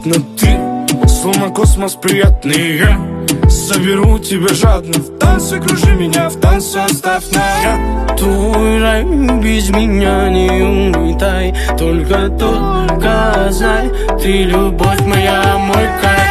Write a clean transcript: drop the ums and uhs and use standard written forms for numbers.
ты, словно космос приятный. Я соберу тебя жадно, в танце кружи меня, в танце оставь на Твой рай без меня не улетай, только знай, ты любовь моя, мой кайф.